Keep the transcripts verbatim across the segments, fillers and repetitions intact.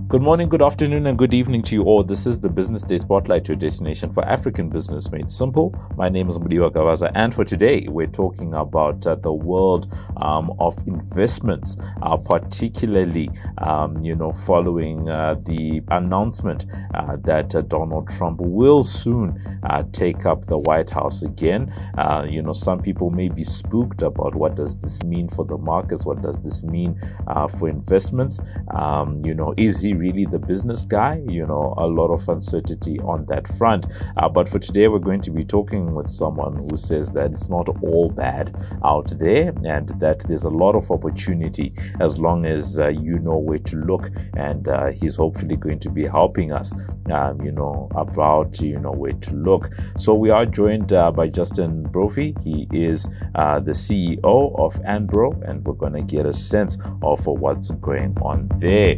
Good morning, good afternoon, and good evening to you all. This is the Business Day Spotlight, your destination for African business made simple. My name is Mudiwa Gavaza, and for today, we're talking about uh, the world um, of investments, uh, particularly, um, you know, following uh, the announcement uh, that uh, Donald Trump will soon uh, take up the White House again. Uh, you know, some people may be spooked about what does this mean for the markets? What does this mean uh, for investments? Um, you know, is he really the business guy? You know, a lot of uncertainty on that front. Uh, but for today, we're going to be talking with someone who says that it's not all bad out there and that there's a lot of opportunity as long as uh, you know where to look. And uh, he's hopefully going to be helping us, um, you know, about, you know, where to look. So we are joined uh, by Justin Brophy. He is uh, the C E O of Anbro, and we're going to get a sense of uh, what's going on there.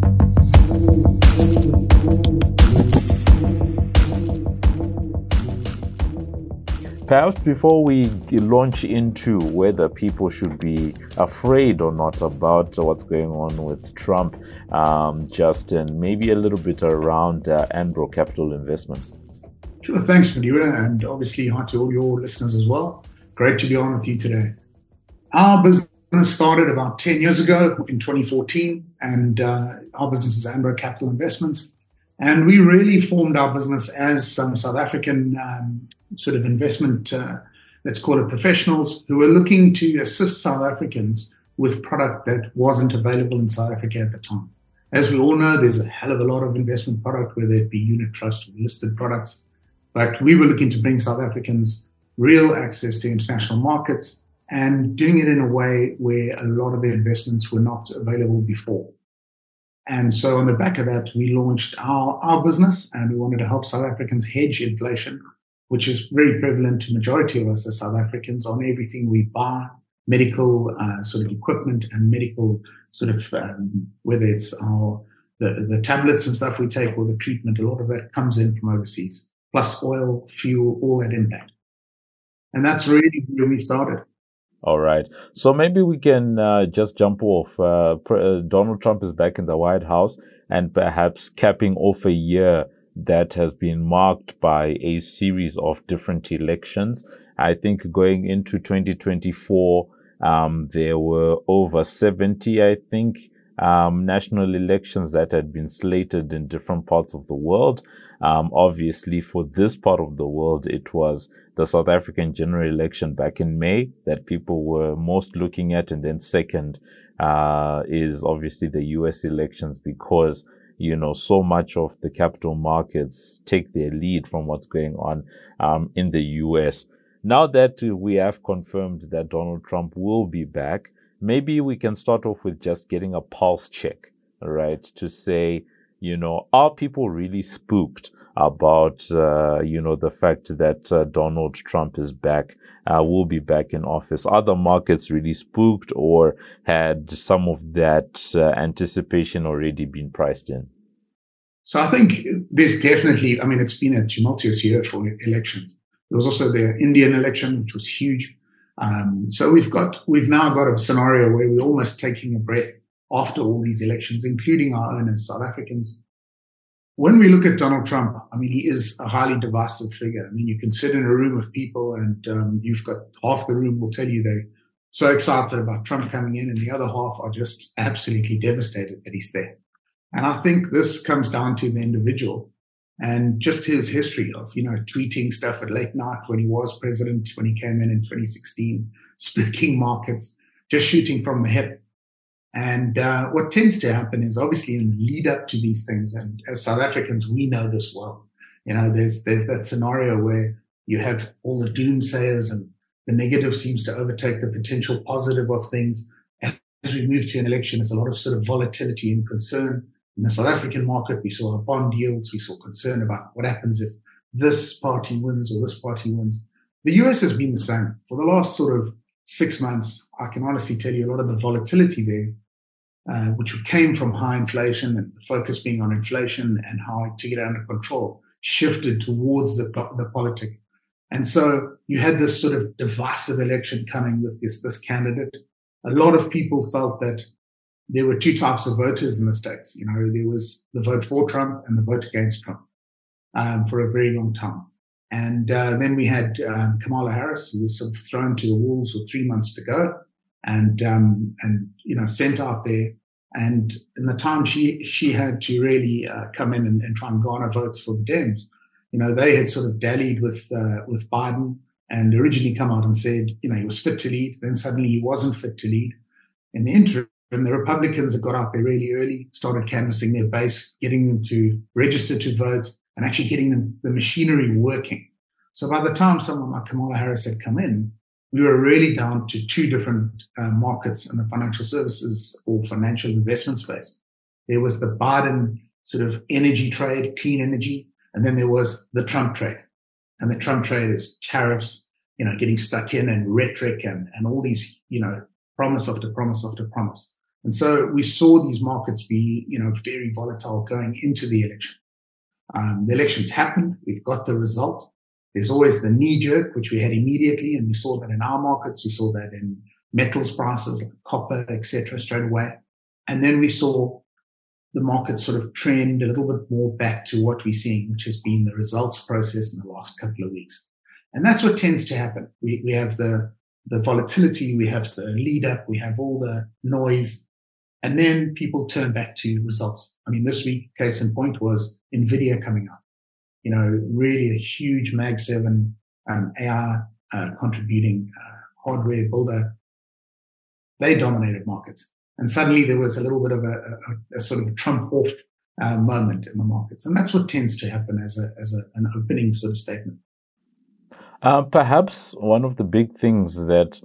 Perhaps before we launch into whether people should be afraid or not about what's going on with Trump, um, Justin, maybe a little bit around uh, Anbro Capital Investments. Sure, thanks, Mudiwa, and obviously hi to all your listeners as well. Great to be on with you today. Our business started about ten years ago in twenty fourteen, and uh, our business is Anbro Capital Investments. And we really formed our business as some South African um, sort of investment, uh, let's call it professionals, who were looking to assist South Africans with product that wasn't available in South Africa at the time. As we all know, there's a hell of a lot of investment product, whether it be unit trust or listed products. But we were looking to bring South Africans real access to international markets and doing it in a way where a lot of the investments were not available before. And so on the back of that, we launched our, our business, and we wanted to help South Africans hedge inflation, which is very prevalent to the majority of us as South Africans on everything we buy, medical uh, sort of equipment and medical sort of, um, whether it's our the, the tablets and stuff we take or the treatment, a lot of that comes in from overseas, plus oil, fuel, all that impact. And that's really where we started. All right. So maybe we can uh, just jump off. Uh, uh, Donald Trump is back in the White House and perhaps capping off a year that has been marked by a series of different elections. I think going into twenty twenty-four, um, there were over seventy, I think, um, national elections that had been slated in different parts of the world. Um, obviously, for this part of the world, it was the South African general election back in May that people were most looking at. And then second uh, is obviously the U S elections because, you know, so much of the capital markets take their lead from what's going on um, in the U S. Now that we have confirmed that Donald Trump will be back, maybe we can start off with just getting a pulse check, right, to say, you know, are people really spooked about, uh, you know, the fact that uh, Donald Trump is back, uh, will be back in office? Are the markets really spooked, or had some of that uh, anticipation already been priced in? So I think there's definitely, I mean, it's been a tumultuous year for elections. There was also the Indian election, which was huge. Um, so we've got, we've now got a scenario where we're almost taking a breath after all these elections, including our own as South Africans. When we look at Donald Trump, I mean, he is a highly divisive figure. I mean, you can sit in a room of people and um, you've got half the room will tell you they're so excited about Trump coming in, and the other half are just absolutely devastated that he's there. And I think this comes down to the individual and just his history of, you know, tweeting stuff at late night when he was president, when he came in in twenty sixteen, spooking markets, just shooting from the hip. And uh, what tends to happen is obviously in the lead up to these things, and as South Africans, we know this well. You know, there's there's that scenario where you have all the doomsayers and the negative seems to overtake the potential positive of things. As we move to an election, there's a lot of sort of volatility and concern. In the South African market, we saw bond yields, we saw concern about what happens if this party wins or this party wins. The U S has been the same. For the last sort of six months, I can honestly tell you a lot of the volatility there, Uh, which came from high inflation and the focus being on inflation and how to get it under control, shifted towards the, the politic. And so you had this sort of divisive election coming with this, this candidate. A lot of people felt that there were two types of voters in the States. You know, there was the vote for Trump and the vote against Trump um, for a very long time. And uh, then we had um, Kamala Harris, who was sort of thrown to the wolves with three months to go, and um, and you know sent out there. And in the time she she had to really uh, come in and, and try and garner votes for the Dems, you know, they had sort of dallied with uh, with Biden and originally come out and said, you know, he was fit to lead. Then suddenly he wasn't fit to lead. In the interim, the Republicans had got out there really early, started canvassing their base, getting them to register to vote, and actually getting them, the machinery working. So by the time someone like Kamala Harris had come in, we were really down to two different uh, markets in the financial services or financial investment space. There was the Biden sort of energy trade, clean energy, and then there was the Trump trade. And the Trump trade is tariffs, you know, getting stuck in and rhetoric and, and all these, you know, promise after promise after promise. And so we saw these markets be, you know, very volatile going into the election. Um, the elections happened. We've got the result. There's always the knee jerk, which we had immediately. And we saw that in our markets. We saw that in metals prices, like copper, et cetera, straight away. And then we saw the market sort of trend a little bit more back to what we're seeing, which has been the results process in the last couple of weeks. And that's what tends to happen. We, we have the, the volatility, we have the lead up, we have all the noise, and then people turn back to results. I mean, this week, case in point, was NVIDIA coming out. You know, really a huge Mag seven um, A I uh, contributing uh, hardware builder. They dominated markets. And suddenly there was a little bit of a, a, a sort of a Trump off uh, moment in the markets. And that's what tends to happen as a as a, an opening sort of statement. Uh, perhaps one of the big things that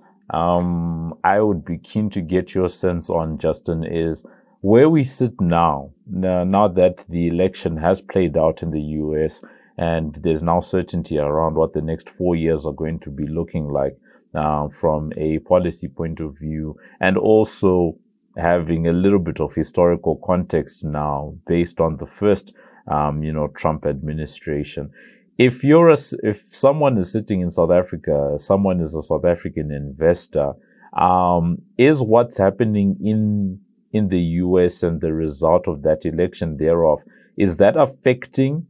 um, I would be keen to get your sense on, Justin, is where we sit now, now that the election has played out in the U S and there's now certainty around what the next four years are going to be looking like uh, from a policy point of view, and also having a little bit of historical context now based on the first, um, you know, Trump administration. If you're a, if someone is sitting in South Africa, someone is a South African investor, um, is what's happening in in the U S and the result of that election thereof, is that affecting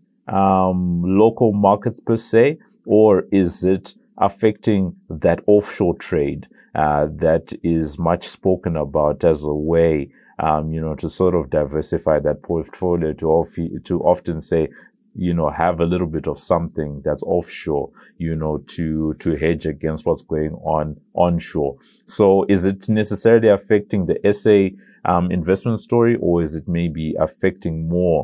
um, local markets per se, or is it affecting that offshore trade uh, that is much spoken about as a way, um, you know, to sort of diversify that portfolio, to of, to often say, you know, have a little bit of something that's offshore, you know, to, to hedge against what's going on onshore. So is it necessarily affecting the S A um, investment story, or is it maybe affecting more,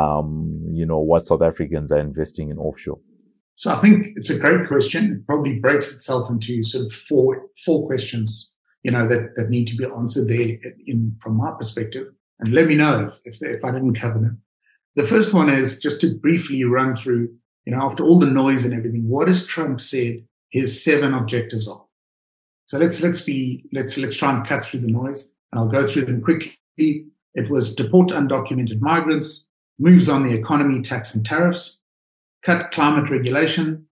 um, you know, what South Africans are investing in offshore? So I think it's a great question. It probably breaks itself into sort of four, four questions, you know, that, that need to be answered there in, from my perspective. And let me know if, if, if I didn't cover them. The first one is just to briefly run through, you know, after all the noise and everything, what has Trump said his seven objectives are? So let's, let's be, let's, let's try and cut through the noise, and I'll go through them quickly. It was deport undocumented migrants, moves on the economy, tax and tariffs, cut climate regulation,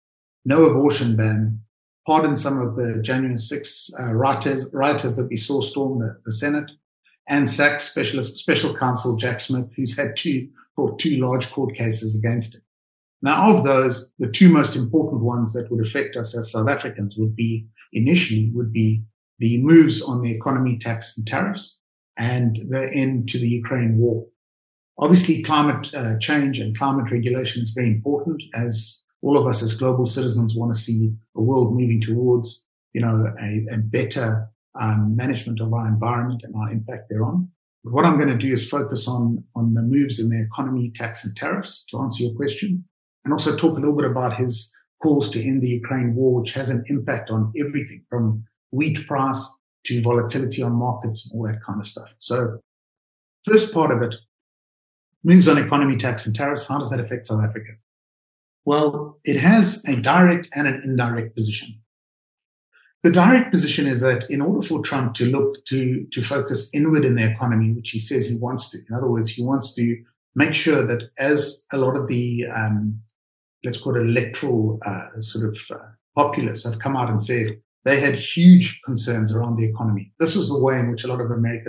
no abortion ban, pardon some of the January sixth uh, rioters, rioters that we saw storm the, the Senate, and sack specialist, special counsel Jack Smith, who's had two, brought two large court cases against him. Now, of those, the two most important ones that would affect us as South Africans would be, initially, would be the moves on the economy, tax and tariffs, and the end to the Ukraine war. Obviously, climate uh, change and climate regulation is very important, as all of us as global citizens want to see a world moving towards, you know, a, a better um, management of our environment and our impact thereon. But what I'm going to do is focus on, on the moves in the economy, tax and tariffs, to answer your question, and also talk a little bit about his calls to end the Ukraine war, which has an impact on everything from wheat price to volatility on markets and all that kind of stuff. So first part of it, moves on economy, tax and tariffs. How does that affect South Africa? Well, it has a direct and an indirect position. The direct position is that in order for Trump to look to, to focus inward in the economy, which he says he wants to, in other words, he wants to make sure that as a lot of the, um, let's call it electoral uh, sort of uh, populists have come out and said they had huge concerns around the economy. This was the way in which a lot of Americans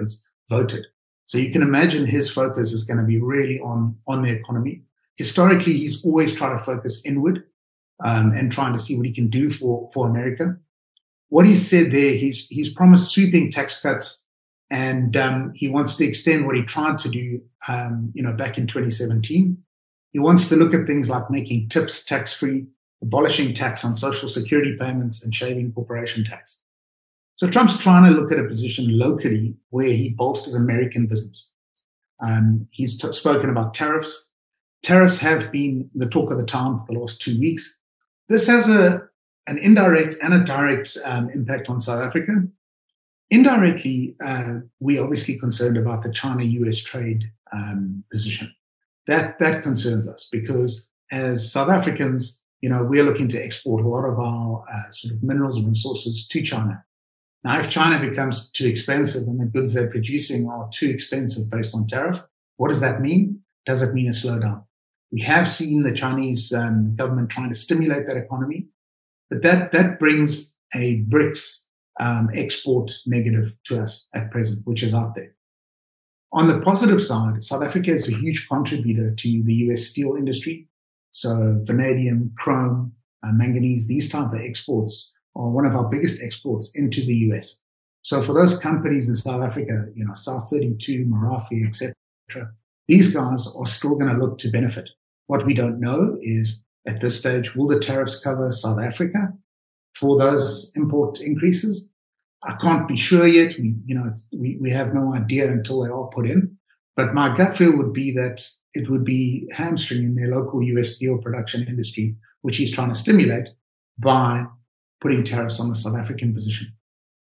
voted. So you can imagine his focus is going to be really on, on the economy. Historically, he's always tried to focus inward um, and trying to see what he can do for, for America. What he said there, he's, he's promised sweeping tax cuts, and um, he wants to extend what he tried to do um, you know, back in twenty seventeen. He wants to look at things like making tips tax-free, abolishing tax on social security payments, and shaving corporation tax. So Trump's trying to look at a position locally where he bolsters American business. Um, he's t- spoken about tariffs. Tariffs have been the talk of the town for the last two weeks. This has a an indirect and a direct um, impact on South Africa. Indirectly, uh, we're obviously concerned about the China-U S trade um, position. That that concerns us because as South Africans, you know, we're looking to export a lot of our uh, sort of minerals and resources to China. Now, if China becomes too expensive and the goods they're producing are too expensive based on tariff, what does that mean? Does it mean a slowdown? We have seen the Chinese um, government trying to stimulate that economy, but that that brings a BRICS um, export negative to us at present, which is out there. On the positive side, South Africa is a huge contributor to the U S steel industry. So vanadium, chrome, uh, manganese, these type of exports are one of our biggest exports into the U S. So for those companies in South Africa, you know, South thirty-two, Merafe, et cetera, these guys are still going to look to benefit. What we don't know is, at this stage, will the tariffs cover South Africa for those import increases? I can't be sure yet. We, you know, it's, we, we have no idea until they are put in. But my gut feel would be that it would be hamstringing their local U S steel production industry, which he's trying to stimulate by putting tariffs on the South African position.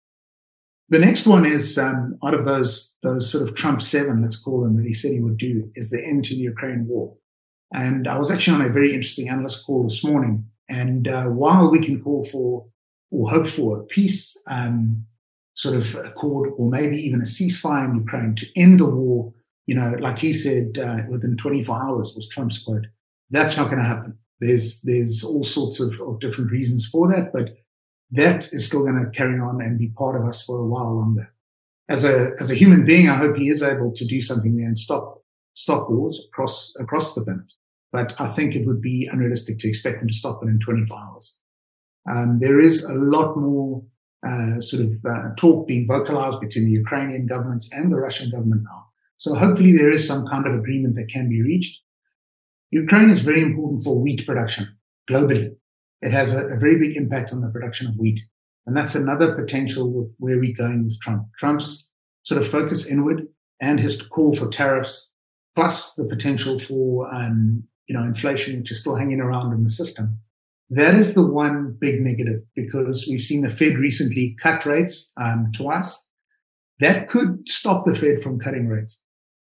The next one is, um, out of those, those sort of Trump seven, let's call them, that he said he would do, is the end to the Ukraine war. And I was actually on a very interesting analyst call this morning. And uh, while we can call for or hope for a peace um, sort of accord, or maybe even a ceasefire in Ukraine to end the war, you know, like he said, uh, within twenty-four hours was Trump's quote. That's not going to happen. There's there's all sorts of, of different reasons for that, but that is still going to carry on and be part of us for a while longer. As a as a human being, I hope he is able to do something there and stop stop wars across across the planet. But I think it would be unrealistic to expect him to stop it in twenty-four hours. Um, there is a lot more uh, sort of uh, talk being vocalized between the Ukrainian governments and the Russian government now. So hopefully there is some kind of agreement that can be reached. Ukraine is very important for wheat production globally. It has a, a very big impact on the production of wheat. And that's another potential with where we're going with Trump. Trump's sort of focus inward and his call for tariffs, plus the potential for um, you know, inflation, which is still hanging around in the system. That is the one big negative, because we've seen the Fed recently cut rates um, twice. That could stop the Fed from cutting rates.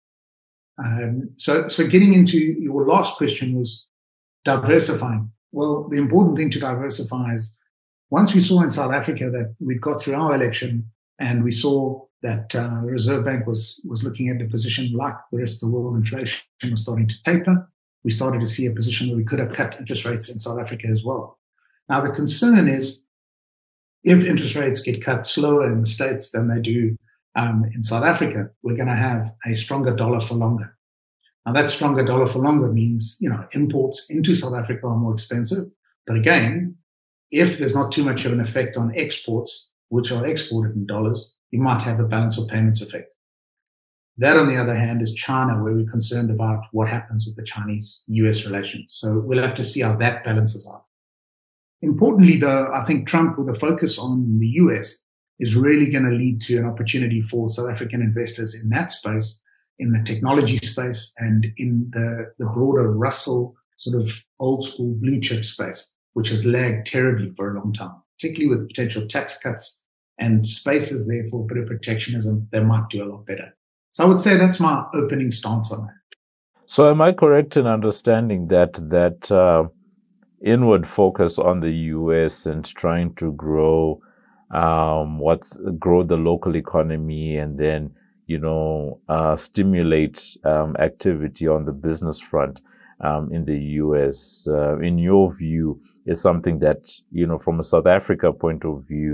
Um, so, so getting into your last question was diversifying. Well, the important thing to diversify is, once we saw in South Africa that we'd got through our election and we saw that uh, the Reserve Bank was was looking at a position like the rest of the world, inflation was starting to taper. We started to see a position where we could have cut interest rates in South Africa as well. Now, the concern is, if interest rates get cut slower in the States than they do um, in South Africa, we're going to have a stronger dollar for longer. Now, that stronger dollar for longer means, you know, imports into South Africa are more expensive. But again, if there's not too much of an effect on exports, which are exported in dollars, you might have a balance of payments effect. That, on the other hand, is China, where we're concerned about what happens with the Chinese-U S relations. So we'll have to see how that balances out. Importantly, though, I think Trump, with a focus on the U S, is really going to lead to an opportunity for South African investors in that space, in the technology space, and in the, the broader Russell sort of old-school blue-chip space, which has lagged terribly for a long time, particularly with potential tax cuts and spaces there for a bit of protectionism. They might do a lot better. So I would say that's my opening stance on that. So am I correct in understanding that that uh, inward focus on the U S and trying to grow um, what's grow the local economy and then, you know, uh, stimulate um, activity on the business front um, in the U S, uh, in your view, is something that, you know, from a South Africa point of view,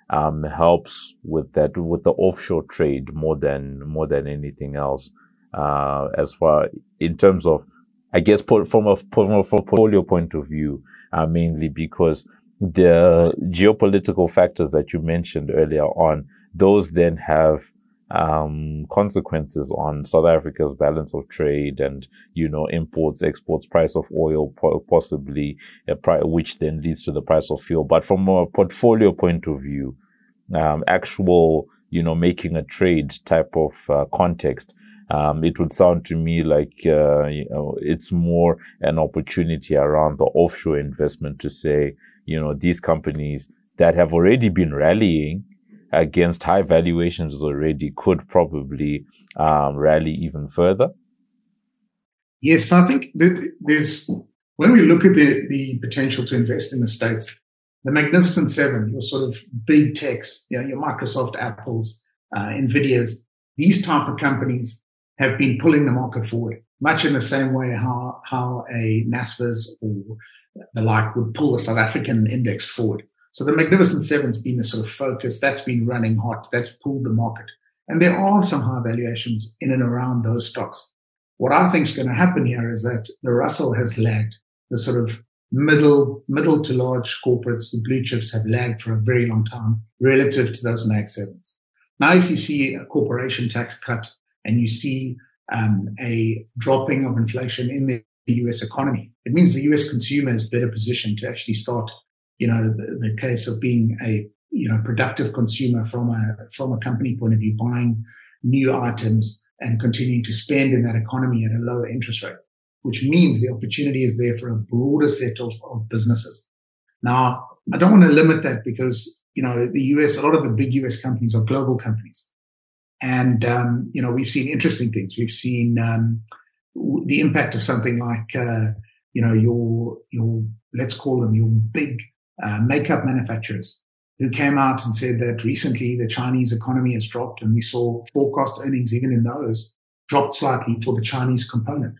um, helps with that, with the offshore trade more than, more than anything else. Uh, as far in terms of, I guess, put from a, from a portfolio point of view, uh, mainly because the geopolitical factors that you mentioned earlier on, those then have um, consequences on South Africa's balance of trade and, you know, imports, exports, price of oil, possibly, a pri- which then leads to the price of fuel. But from a portfolio point of view, um, actual, you know, making a trade type of uh, context, um, it would sound to me like, uh, you know, it's more an opportunity around the offshore investment to say, you know, these companies that have already been rallying against high valuations already could probably um, rally even further. Yes, I think that there's, when we look at the, the potential to invest in the States, the Magnificent Seven, your sort of big techs, you know, your Microsoft, Apples, uh, Nvidias, these type of companies have been pulling the market forward, much in the same way how, how a NASPERS or the like would pull the South African index forward. So the Magnificent Seven's been the sort of focus that's been running hot, that's pulled the market. And there are some high valuations in and around those stocks. What I think is going to happen here is that the Russell has lagged. The sort of middle, middle to large corporates, the blue chips, have lagged for a very long time relative to those Mag sevens. Now, if you see a corporation tax cut and you see um, a dropping of inflation in the U S economy, it means the U S consumer is better positioned to actually start, you know, the, the case of being a, you know, productive consumer from a, from a company point of view, buying new items and continuing to spend in that economy at a lower interest rate, which means the opportunity is there for a broader set of, of businesses. Now, I don't want to limit that because, you know, the U S, a lot of the big U S companies are global companies. And, um, you know, we've seen interesting things. We've seen, um, the impact of something like, uh, you know, your, your, let's call them your big, uh, makeup manufacturers who came out and said that recently the Chinese economy has dropped, and we saw forecast earnings even in those dropped slightly for the Chinese component.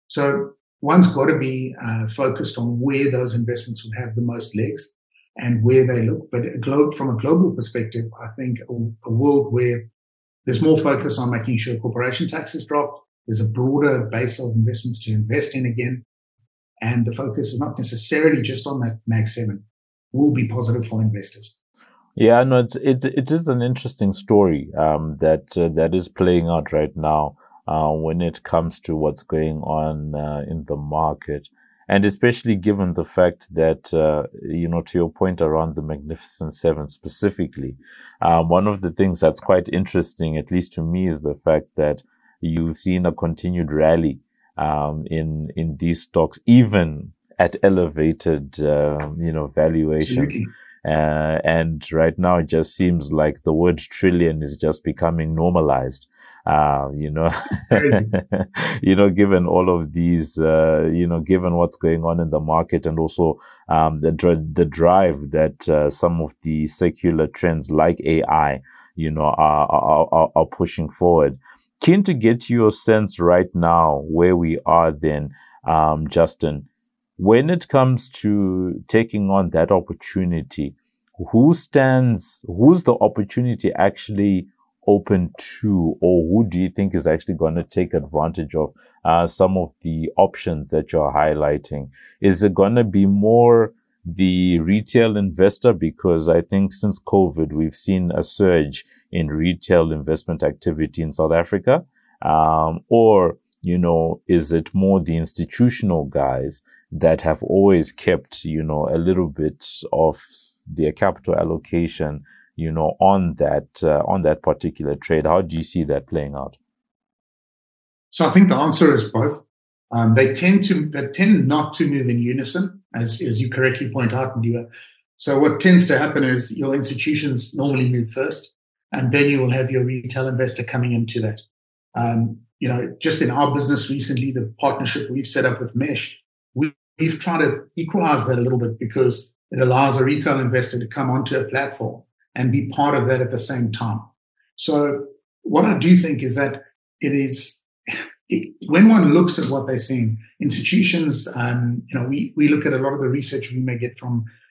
So one's got to be, uh, focused on where those investments would have the most legs and where they look. But a globe, from a global perspective, I think a, a world where there's more focus on making sure corporation taxes drop. There's a broader base of investments to invest in again. And the focus is not necessarily just on that Mag seven, will be positive for investors. Yeah, no, it's, it, it is an interesting story, um, that, uh, that is playing out right now, uh, when it comes to what's going on, uh, in the market. And especially given the fact that, uh, you know, to your point around the Magnificent Seven specifically, um, one of the things that's quite interesting, at least to me, is the fact that you've seen a continued rally, um, in, in these stocks, even at elevated, uh, you know, valuations. Absolutely. Uh, and right now it just seems like the word trillion is just becoming normalized. Uh, you know, you know, given all of these, uh, you know, given what's going on in the market, and also, um, the, dr- the drive that, uh, some of the secular trends like A I, you know, are, are, are, are pushing forward. Keen to get your sense right now where we are then, um, Justin, when it comes to taking on that opportunity, who stands, who's the opportunity actually open to, or who do you think is actually going to take advantage of uh, some of the options that you're highlighting? Is it going to be more the retail investor? Because I think since COVID, we've seen a surge in retail investment activity in South Africa. Um, or, you know, is it more the institutional guys that have always kept, you know, a little bit of their capital allocation, you know, on that, uh, on that particular trade? How do you see that playing out? So I think the answer is both. Um, they tend to, they tend not to move in unison, as, as you correctly point out, Ndiwa. So what tends to happen is your institutions normally move first, and then you will have your retail investor coming into that. Um, you know, just in our business recently, the partnership we've set up with Mesh, we, we've tried to equalize that a little bit, because it allows a retail investor to come onto a platform and be part of that at the same time. So what I do think is that it is, it, when one looks at what they're seeing, institutions, um, you know, we, we look at a lot of the research we may get from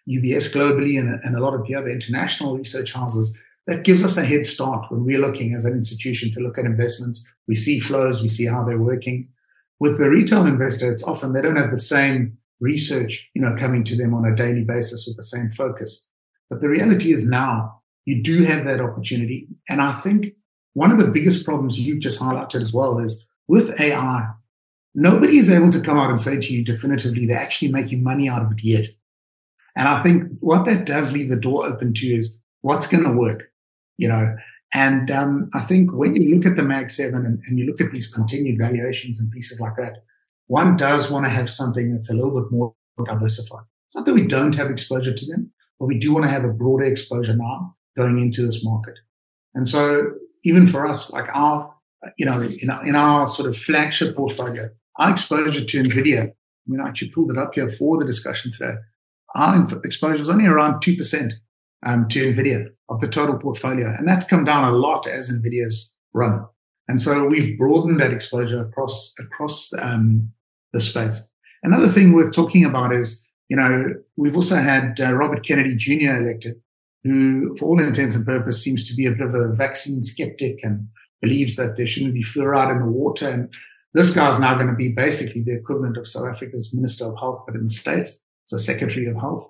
U B S globally and, and a lot of the other international research houses, that gives us a head start when we're looking as an institution to look at investments. We see flows, we see how they're working. With the retail investor, it's often they don't have the same research, you know, coming to them on a daily basis with the same focus. But the reality is now you do have that opportunity. And I think one of the biggest problems you've just highlighted as well is with A I, nobody is able to come out and say to you definitively they're actually making money out of it yet. And I think what that does leave the door open to is what's going to work, you know. And um, I think when you look at the Mag seven and, and you look at these continued valuations and pieces like that, one does want to have something that's a little bit more diversified. It's not that we don't have exposure to them, but we do want to have a broader exposure now going into this market. And so even for us, like our, you know, in our, in our sort of flagship portfolio, our exposure to NVIDIA, I mean, I actually pulled it up here for the discussion today. Our exposure is only around two percent um, to NVIDIA of the total portfolio. And that's come down a lot as NVIDIA's run. And so we've broadened that exposure across, across um, the space. Another thing worth talking about is, you know, we've also had uh, Robert Kennedy Junior elected, who, for all intents and purposes, seems to be a bit of a vaccine skeptic and believes that there shouldn't be fluoride in the water. And this guy's now going to be basically the equivalent of South Africa's Minister of Health, but in the States, so Secretary of Health.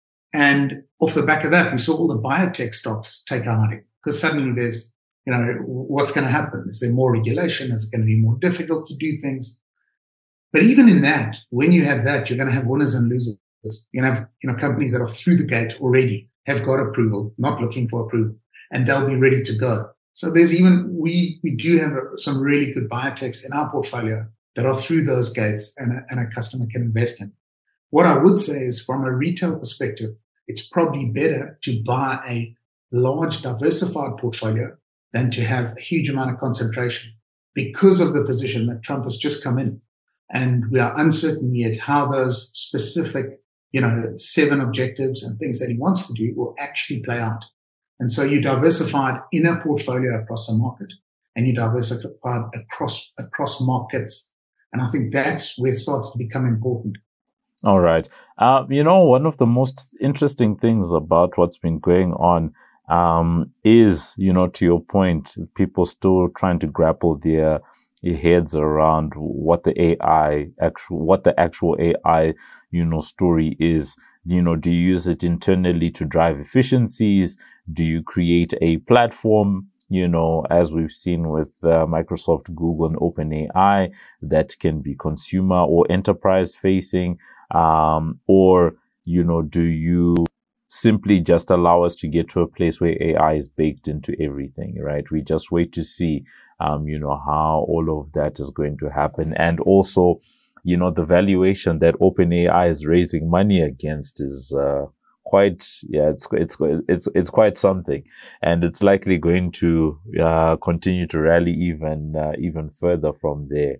And off the back of that, we saw all the biotech stocks take a hiding because suddenly there's, you know, what's going to happen? Is there more regulation? Is it going to be more difficult to do things? But even in that, when you have that, you're going to have winners and losers. You're going to have, you know, companies that are through the gate already, have got approval, not looking for approval, and they'll be ready to go. So there's even, we, we do have some really good biotechs in our portfolio that are through those gates and a, and a customer can invest in. What I would say is from a retail perspective, it's probably better to buy a large diversified portfolio than to have a huge amount of concentration because of the position that Trump has just come in. And we are uncertain yet how those specific, you know, seven objectives and things that he wants to do will actually play out. And so you diversified in a portfolio across a market and you diversified across, across markets. And I think that's where it starts to become important. All right. Uh, you know, one of the most interesting things about what's been going on um, is, you know, to your point, people still trying to grapple their, their heads around what the A I, actual, what the actual A I, you know, story is. You know, do you use it internally to drive efficiencies? Do you create a platform, you know, as we've seen with uh, Microsoft, Google, and OpenAI that can be consumer or enterprise facing? Um, or, you know, do you simply just allow us to get to a place where A I is baked into everything, right? We just wait to see, um, you know, how all of that is going to happen. And also, you know, the valuation that OpenAI is raising money against is, uh, quite, yeah, it's, it's, it's, it's quite something. And it's likely going to, uh, continue to rally even, uh, even further from there.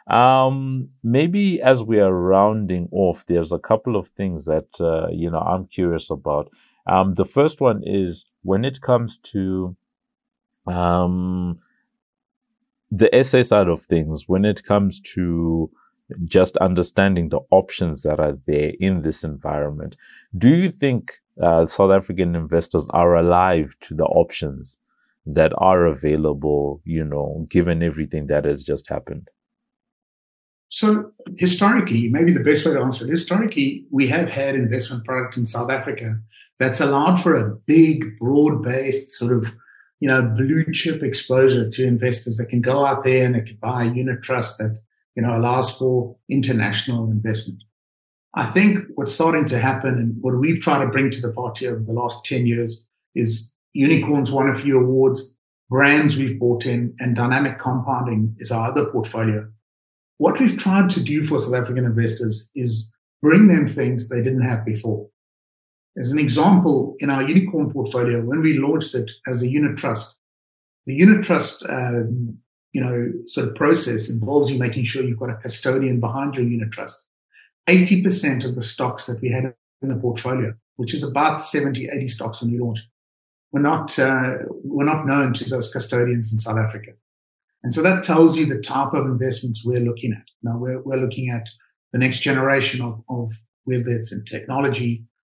Um, maybe as we are rounding off, there's a couple of things that, uh, you know, I'm curious about. Um, the first one is when it comes to, um, the S A side of things, when it comes to just understanding the options that are there in this environment, do you think, uh, South African investors are alive to the options that are available, you know, given everything that has just happened? So historically, maybe the best way to answer it, historically, we have had investment product in South Africa that's allowed for a big, broad-based sort of, you know, blue chip exposure to investors that can go out there and they can buy a unit trust that, you know, allows for international investment. I think what's starting to happen and what we've tried to bring to the party over the last ten years is Unicorns won a few awards, brands we've bought in, and dynamic compounding is our other portfolio. What we've tried to do for South African investors is bring them things they didn't have before. As an example, in our Unicorn portfolio, when we launched it as a unit trust, the unit trust, um, you know, sort of process involves you making sure you've got a custodian behind your unit trust. eighty percent of the stocks that we had in the portfolio, which is about seventy, eighty stocks when we launched, were not, uh, were not known to those custodians in South Africa. And so that tells you the type of investments we're looking at. Now, we're, we're looking at the next generation of, of whether it's in technology,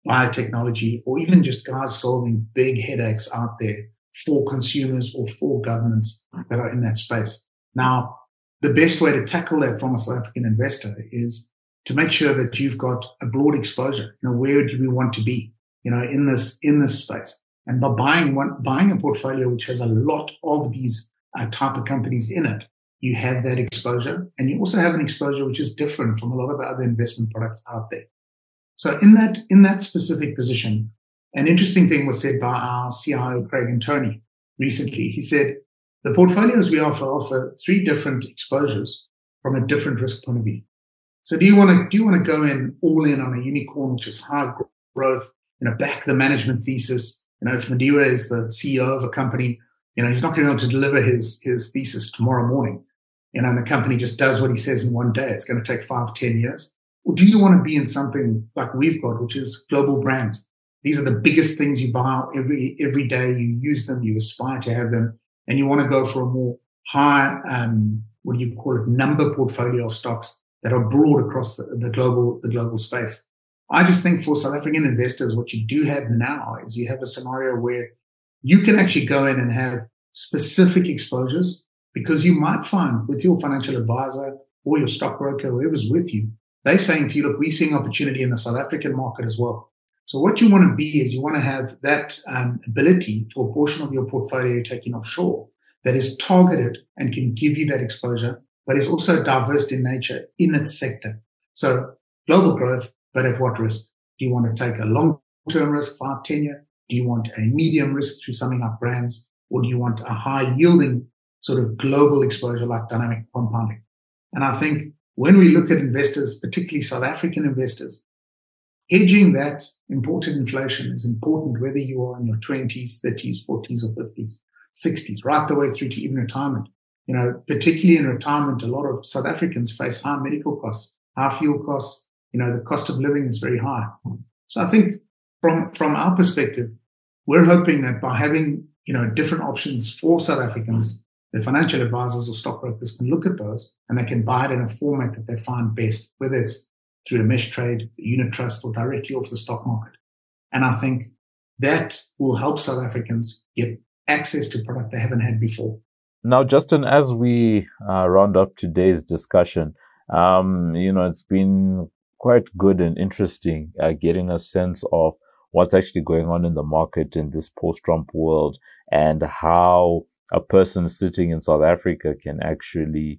biotechnology, or even just guys solving big headaches out there for consumers or for governments that are in that space. Now, the best way to tackle that from a South African investor is to make sure that you've got a broad exposure. You know, where do we want to be, you know, in this, in this space? And by buying one, buying a portfolio which has a lot of these uh, type of companies in it, you have that exposure, and you also have an exposure which is different from a lot of the other investment products out there. So in that, in that specific position, an interesting thing was said by our C I O, Craig Antoni, recently. He said, the portfolios we offer offer three different exposures from a different risk point of view. So do you want to, do you want to go in all in on a unicorn, which is high growth, you know, back the management thesis? You know, if Madiba is the C E O of a company, you know, he's not going to be able to deliver his, his thesis tomorrow morning. You know, and the company just does what he says in one day. It's going to take five, ten years. Or do you want to be in something like we've got, which is global brands? These are the biggest things you buy every, every day. You use them, you aspire to have them, and you want to go for a more high, um, what do you call it, number portfolio of stocks that are broad across the, the global, the global space. I just think for South African investors, what you do have now is you have a scenario where you can actually go in and have specific exposures, because you might find with your financial advisor or your stockbroker, whoever's with you, they're saying to you, look, we're seeing opportunity in the South African market as well. So what you want to be is you want to have that um, ability for a portion of your portfolio taking offshore that is targeted and can give you that exposure, but is also diverse in nature in its sector. So global growth, but at what risk? Do you want to take a long-term risk, five, ten year? Do you want a medium risk through something like brands? Or do you want a high-yielding sort of global exposure like dynamic compounding? And I think when we look at investors, particularly South African investors, hedging that imported inflation is important, whether you are in your twenties, thirties, forties, or fifties, sixties, right the way through to even retirement. You know, particularly in retirement, a lot of South Africans face high medical costs, high fuel costs. You know, the cost of living is very high. So I think from, from our perspective, we're hoping that by having, you know, different options for South Africans, the financial advisors or stockbrokers can look at those and they can buy it in a format that they find best, whether it's through a mesh trade, a unit trust, or directly off the stock market. And I think that will help South Africans get access to product they haven't had before. Now, Justin, as we uh, round up today's discussion, um, you know, it's been quite good and interesting uh, getting a sense of what's actually going on in the market in this post-Trump world and how a person sitting in South Africa can actually,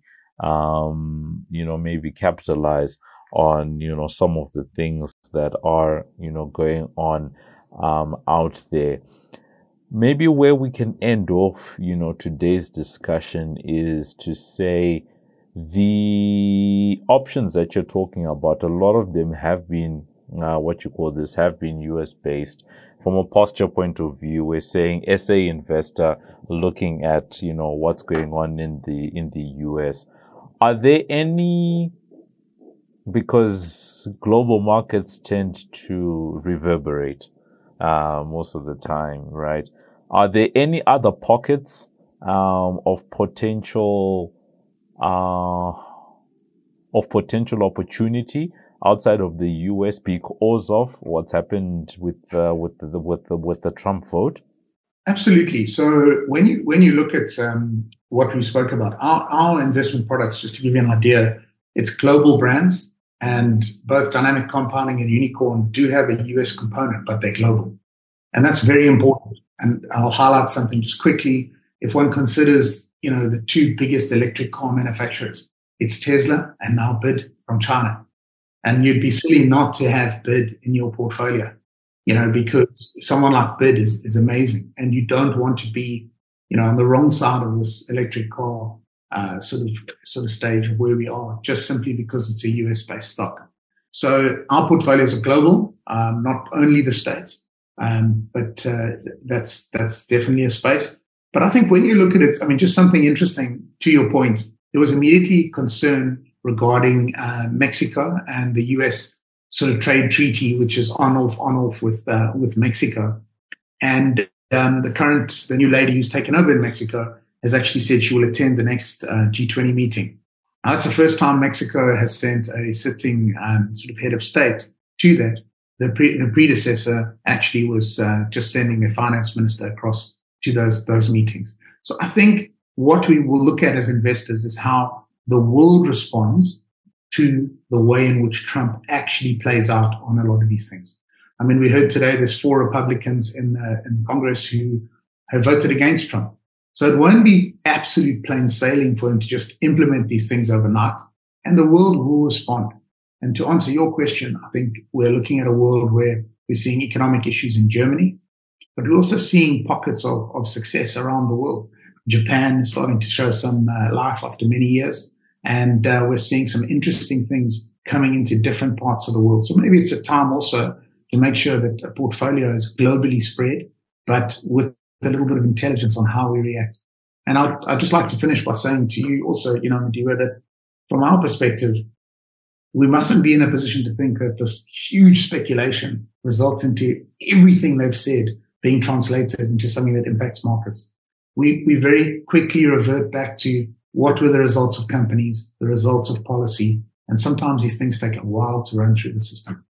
um, you know, maybe capitalize on, you know, some of the things that are, you know, going on um, out there. Maybe where we can end off, you know, today's discussion is to say the options that you're talking about, a lot of them have been, uh, what you call this, have been U S based. From a posture point of view, we're saying S A investor looking at, you know, what's going on in the, in the U S. Are there any, because global markets tend to reverberate, uh, most of the time, right? Are there any other pockets, um, of potential, uh, of potential opportunity outside of the U S because of what's happened with, uh, with the, with the, with the Trump vote? Absolutely. So when you, when you look at, um, what we spoke about, our, our investment products, just to give you an idea, it's global brands, and both dynamic compounding and unicorn do have a U S component, but they're global. And that's very important. And I'll highlight something just quickly. If one considers, you know, the two biggest electric car manufacturers, it's Tesla and now B I D from China. And you'd be silly not to have B I D in your portfolio, you know, because someone like B I D is, is amazing. And you don't want to be, you know, on the wrong side of this electric car uh, sort of sort of stage of where we are, just simply because it's a U S-based stock. So our portfolios are global, um, not only the States, um, but uh, that's that's definitely a space. But I think when you look at it, I mean, just something interesting to your point, there was immediately concern regarding uh, Mexico and the U S sort of trade treaty, which is on off on off with uh, with Mexico. And um, the current, the new lady who's taken over in Mexico has actually said she will attend the next uh, G twenty meeting. Now, that's the first time Mexico has sent a sitting um, sort of head of state to that. the, pre, the predecessor actually was uh, just sending their finance minister across to those those meetings. So I think what we will look at as investors is how the world responds to the way in which Trump actually plays out on a lot of these things. I mean, we heard today there's four Republicans in the, in Congress who have voted against Trump. So it won't be absolute plain sailing for him to just implement these things overnight, and the world will respond. And to answer your question, I think we're looking at a world where we're seeing economic issues in Germany, but we're also seeing pockets of, of success around the world. Japan is starting to show some uh, life after many years, and uh, we're seeing some interesting things coming into different parts of the world. So maybe it's a time also to make sure that a portfolio is globally spread, but with a little bit of intelligence on how we react. And I'd, I'd just like to finish by saying to you also, you know, Madiba, that from our perspective, we mustn't be in a position to think that this huge speculation results into everything they've said being translated into something that impacts markets. We, we very quickly revert back to what were the results of companies, the results of policy, and sometimes these things take a while to run through the system.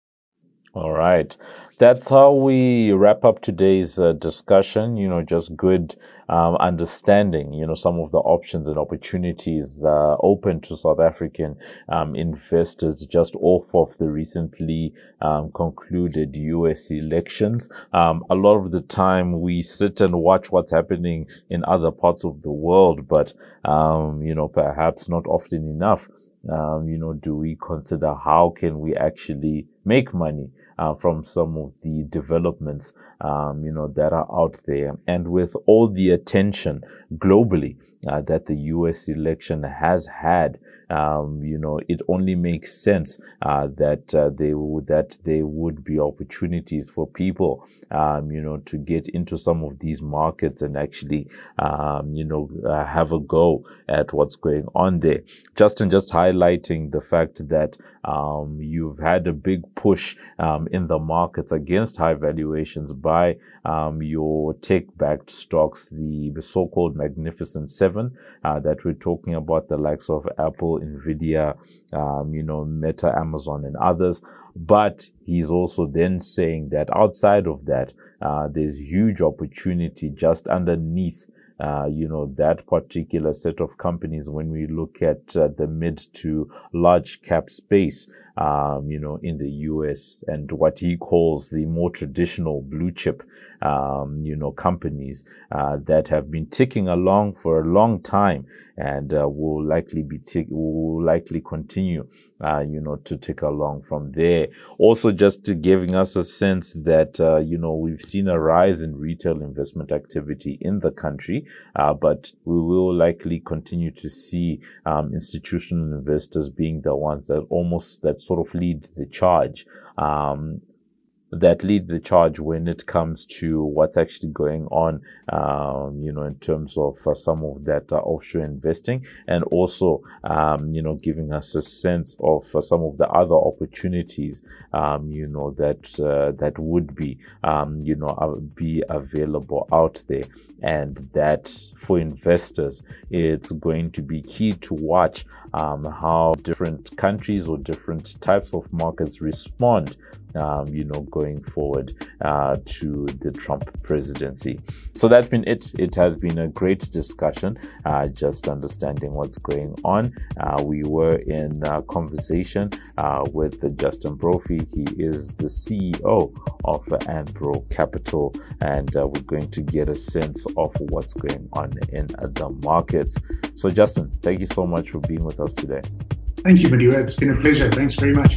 All right. That's how we wrap up today's uh, discussion. You know, just good um, understanding, you know, some of the options and opportunities uh, open to South African um, investors just off of the recently um, concluded U S elections. Um, a lot of the time we sit and watch what's happening in other parts of the world, but, um, you know, perhaps not often enough. Um, you know, do we consider how can we actually make money uh, from some of the developments, um, you know, that are out there? And with all the attention globally uh, that the U S election has had, um, you know, it only makes sense uh, that uh, they would that there would be opportunities for people, um, you know, to get into some of these markets and actually, um, you know, uh, have a go at what's going on there. Justin, just highlighting the fact that um, you've had a big push um, in the markets against high valuations by um, your tech-backed stocks, the, the so-called Magnificent Seven uh, that we're talking about, the likes of Apple, Nvidia, um, you know, Meta, Amazon, and others. But he's also then saying that outside of that, uh, there's huge opportunity just underneath Uh, you know, that particular set of companies when we look at uh, the mid to large cap space, um, you know, in the U S and what he calls the more traditional blue chip, um, you know, companies uh, that have been ticking along for a long time and uh, will likely be tick will likely continue, uh, you know, to tick along from there. Also, just to giving us a sense that, uh, you know, we've seen a rise in retail investment activity in the country, uh, but we will likely continue to see um, institutional investors being the ones that almost that sort of lead the charge. Um, that lead the charge when it comes to what's actually going on, um, you know, in terms of uh, some of that uh, offshore investing, and also, um, you know, giving us a sense of uh, some of the other opportunities, um, you know, that uh, that would be, um, you know, uh, be available out there. And that for investors, it's going to be key to watch um, how different countries or different types of markets respond, um, you know, going forward uh, to the Trump presidency. So that's been it. It has been a great discussion, uh, just understanding what's going on. Uh, we were in uh, conversation uh, with Justin Brophy. He is the C E O of uh, Anbro Capital, and uh, we're going to get a sense of what's going on in uh, the markets. So, Justin, thank you so much for being with us today. Thank you, Madiba. It's been a pleasure. Thanks very much.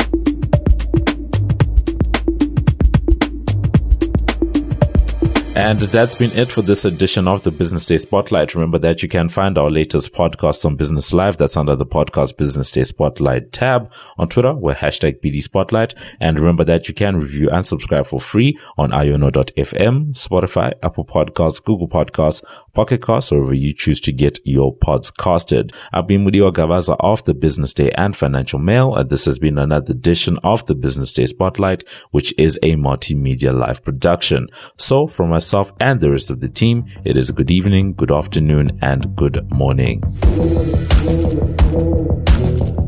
And that's been it for this edition of the Business Day Spotlight. Remember that you can find our latest podcasts on Business Live. That's under the podcast Business Day Spotlight tab. On Twitter, we're hashtag B D Spotlight. And remember that you can review and subscribe for free on iono dot f m, Spotify, Apple Podcasts, Google Podcasts, Pocket Casts, or wherever you choose to get your pods casted. I've been Mudiwa Gavaza of the Business Day and Financial Mail, and this has been another edition of the Business Day Spotlight, which is a multimedia live production. So from myself and the rest of the team, it is good evening, good afternoon, and good morning.